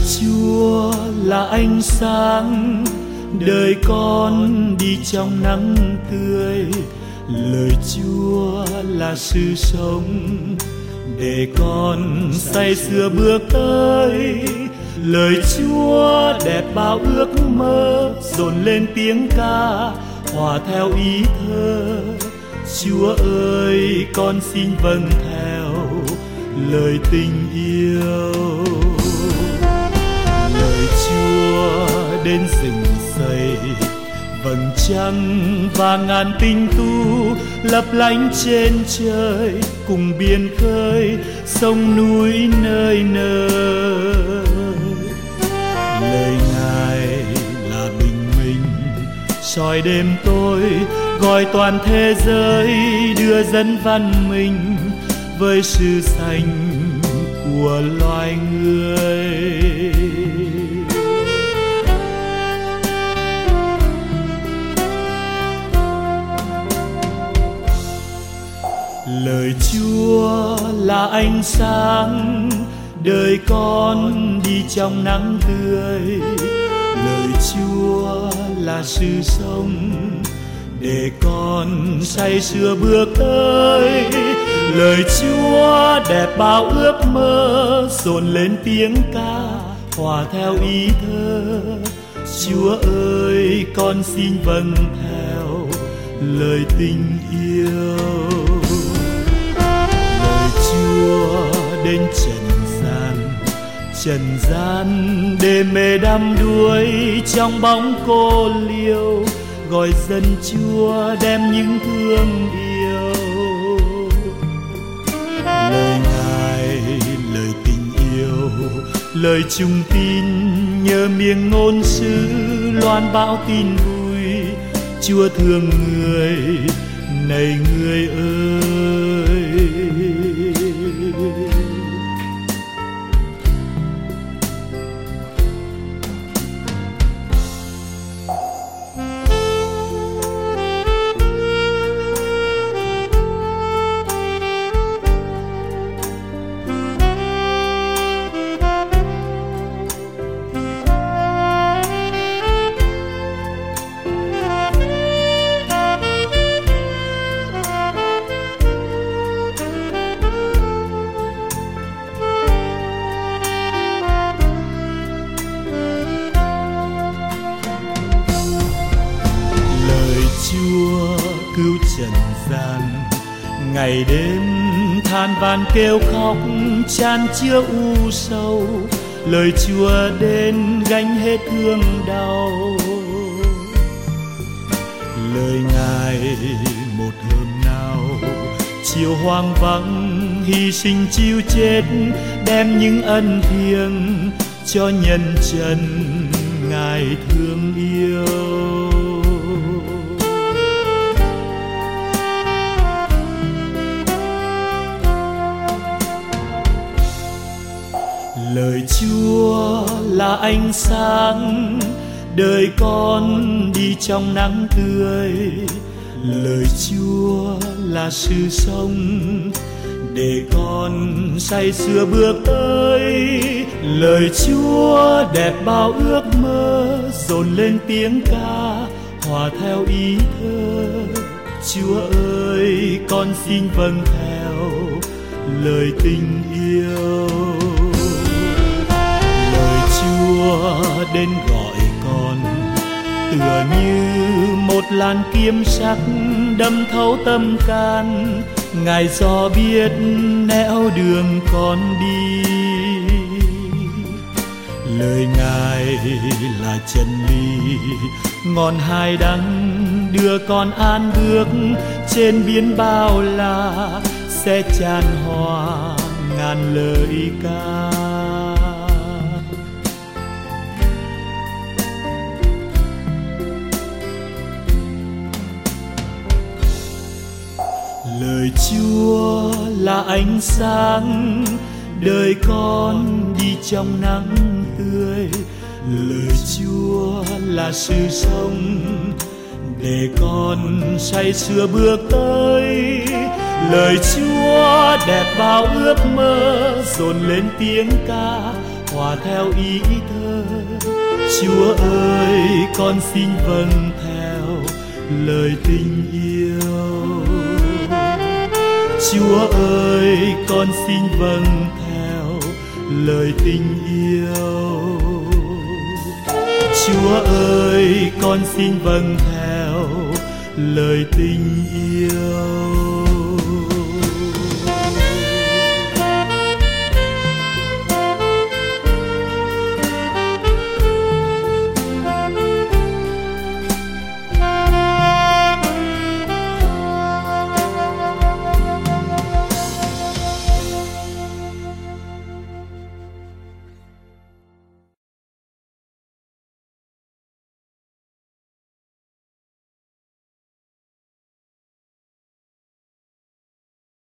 Chúa là ánh sáng, đời con đi trong nắng tươi. Lời Chúa là sự sống, để con say sưa bước tới. Lời Chúa đẹp bao ước mơ, dồn lên tiếng ca, hòa theo ý thơ. Chúa ơi, con xin vâng theo lời tình yêu. Lời Chúa đến rừng xây, vầng trăng và ngàn tinh tu lấp lánh trên trời, cùng biển khơi sông núi nơi nơi. Lời Ngài là bình minh soi đêm tối, gọi toàn thế giới đưa dẫn văn minh với sự xanh của loài người. Lời Chúa là ánh sáng, đời con đi trong nắng tươi. Lời Chúa là sự sống, để con say sưa bước tới. Lời Chúa đẹp bao ước mơ, dồn lên tiếng ca, hòa theo ý thơ. Chúa ơi, con xin vâng theo lời tình yêu. Lời Chúa đến trần gian để mê đắm đuối trong bóng cô liêu, gọi dân Chúa đem những thương yêu. Lời Ngài lời tình yêu, lời trung tín nhờ miệng ngôn sứ loan báo tin vui. Chúa thương người, này người ơi. Chúa cứu trần gian, ngày đêm than van kêu khóc chan chứa u sầu. Lời Chúa đến gánh hết thương đau. Lời Ngài một hôm nào chiều hoang vắng, hy sinh chịu chết, đem những ân thiêng cho nhân trần Ngài thương yêu. Lời Chúa là ánh sáng, đời con đi trong nắng tươi. Lời Chúa là sự sống, để con say sưa bước tới. Lời Chúa đẹp bao ước mơ, dồn lên tiếng ca, hòa theo ý thơ. Chúa ơi, con xin vâng theo lời tình yêu. Chúa đến gọi con, tựa như một làn kiếm sắc đâm thấu tâm can. Ngài do biết nẻo đường con đi. Lời Ngài là chân lý, ngọn hải đăng đưa con an bước. Trên biển bao la sẽ tràn hòa ngàn lời ca. Lời Chúa là ánh sáng, đời con đi trong nắng tươi. Lời Chúa là sự sống, để con say sưa bước tới. Lời Chúa đẹp bao ước mơ, dồn lên tiếng ca, hòa theo ý thơ. Chúa ơi, con xin vâng theo lời tình yêu. Chúa ơi, con xin vâng theo lời tình yêu. Chúa ơi, con xin vâng theo lời tình yêu.